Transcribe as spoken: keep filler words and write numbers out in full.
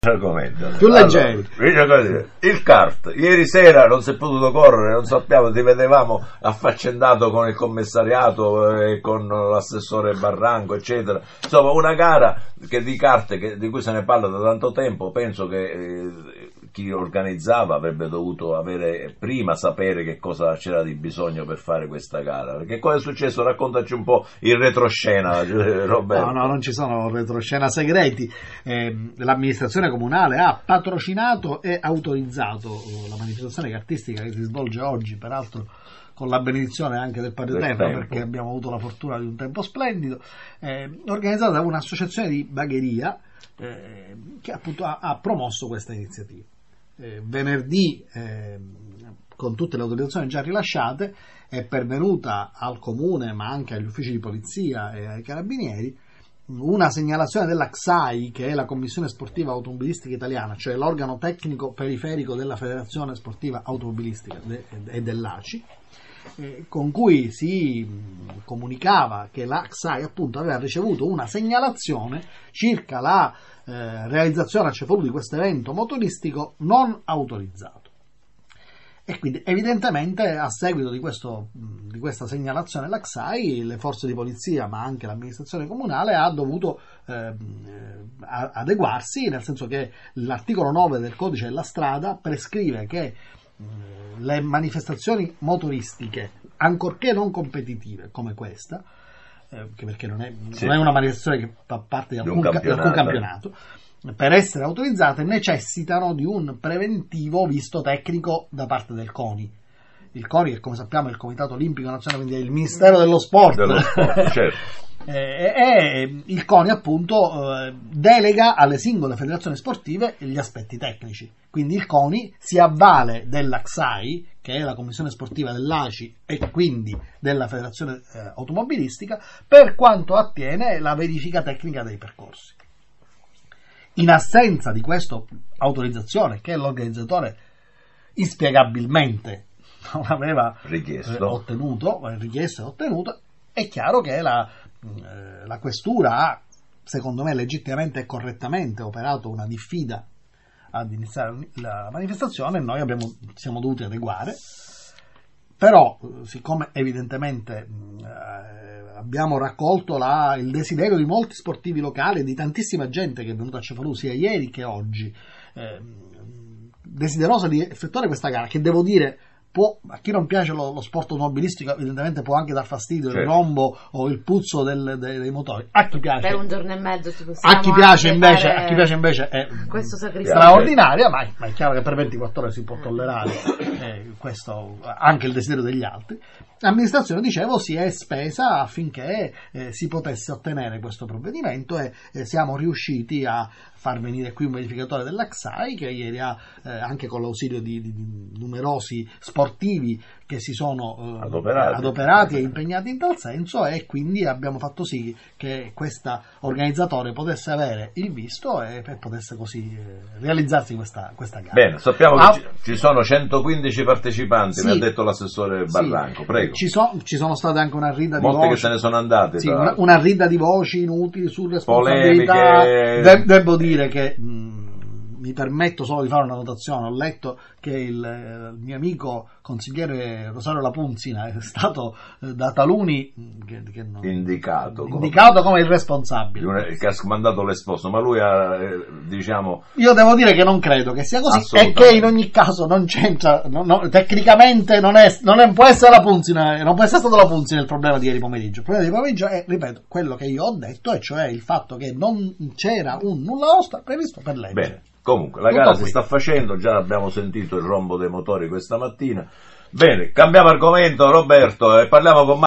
Argomento. Più leggeri. Allora, il kart ieri sera non si è potuto correre, non sappiamo, ti vedevamo affaccendato con il commissariato e con l'assessore Barranco eccetera, insomma una gara che di kart che, di cui se ne parla da tanto tempo. Penso che eh, chi organizzava avrebbe dovuto avere prima sapere che cosa c'era di bisogno per fare questa gara, perché cosa è successo? Raccontaci un po' il retroscena, Roberto. No, no, non ci sono retroscena segreti. Eh, l'amministrazione comunale ha patrocinato e autorizzato la manifestazione cartistica che si svolge oggi, peraltro con la benedizione anche del Padre Eterno, perché abbiamo avuto la fortuna di un tempo splendido, eh, organizzata da un'associazione di Bagheria eh, che appunto ha, ha promosso questa iniziativa. Eh, venerdì, eh, con tutte le autorizzazioni già rilasciate, è pervenuta al comune, ma anche agli uffici di polizia e ai carabinieri, una segnalazione della C S A I, che è la Commissione Sportiva Automobilistica Italiana, cioè l'organo tecnico periferico della Federazione Sportiva Automobilistica e dell'A C I, eh, con cui si comunicava che la C S A I appunto aveva ricevuto una segnalazione circa la eh, realizzazione a Cefalù di questo evento motoristico non autorizzato. E quindi evidentemente a seguito di, questo, di questa segnalazione della C S A I, le forze di polizia ma anche l'amministrazione comunale ha dovuto eh, adeguarsi, nel senso che l'articolo nove del codice della strada prescrive che eh, le manifestazioni motoristiche, ancorché non competitive come questa, eh, perché non è, sì. non è una manifestazione che fa parte di alcun, campionato. Di alcun campionato, per essere autorizzate necessitano di un preventivo visto tecnico da parte del CONI. Il CONI, che come sappiamo è il Comitato Olimpico Nazionale, quindi è il Ministero dello Sport, dello sport certo. e, e il CONI appunto eh, delega alle singole federazioni sportive gli aspetti tecnici. Quindi il CONI si avvale della C S A I, che è la commissione sportiva dell'A C I e quindi della federazione eh, automobilistica, per quanto attiene la verifica tecnica dei percorsi. In assenza di questa autorizzazione, che l'organizzatore inspiegabilmente non aveva richiesto. Eh, ottenuto, richiesto e ottenuto, è chiaro che la, eh, la questura ha, secondo me, legittimamente e correttamente operato una diffida ad iniziare la manifestazione e noi abbiamo, siamo dovuti adeguare. Però, siccome evidentemente eh, abbiamo raccolto la, il desiderio di molti sportivi locali e di tantissima gente che è venuta a Cefalù sia ieri che oggi, eh, desiderosa di effettuare questa gara, che devo dire, può, a chi non piace lo, lo sport automobilistico evidentemente può anche dar fastidio, certo, il rombo o il puzzo del, dei, dei motori. A chi piace, per un giorno e mezzo ci possiamo a chi piace invece a chi piace invece è questo straordinaria, ma, ma è chiaro che per ventiquattro ore si può tollerare eh, questo, anche il desiderio degli altri. L'amministrazione, dicevo, si è spesa affinché eh, si potesse ottenere questo provvedimento e eh, siamo riusciti a far venire qui un verificatore della C S A I che ieri ha, eh, anche con l'ausilio di, di, di numerosi sportivi che si sono eh, adoperati. adoperati e impegnati in tal senso, e quindi abbiamo fatto sì che questo organizzatore potesse avere il visto e, e potesse così eh, realizzarsi questa, questa gara. Bene, sappiamo ah, che ci sono centoquindici partecipanti, sì, mi ha detto l'assessore Barranco, sì, prego. Ci, so, ci sono state anche una rida di molte voci, che se ne sono andate, sì, una, una rida di voci inutili su responsabilità. Polemiche. De- devo dire che mh, mi permetto solo di fare una notazione. Ho letto che il, il mio amico consigliere Rosario Lapunzina è stato eh, da taluni che, che non, indicato, indicato come, come il responsabile, che ha mandato l'esposto, ma lui ha, eh, diciamo, io devo dire che non credo che sia così e che in ogni caso non c'entra, no, no, tecnicamente non, è, non è, può essere la Punzina, non può essere stato la Punzina il problema di ieri pomeriggio. Il problema di ieri pomeriggio è, ripeto, quello che io ho detto, e cioè il fatto che non c'era un nulla osta previsto per legge. Bene. Comunque, la Tutto gara qui. si sta facendo, già abbiamo sentito il rombo dei motori questa mattina. Bene, cambiamo argomento, Roberto, e parliamo con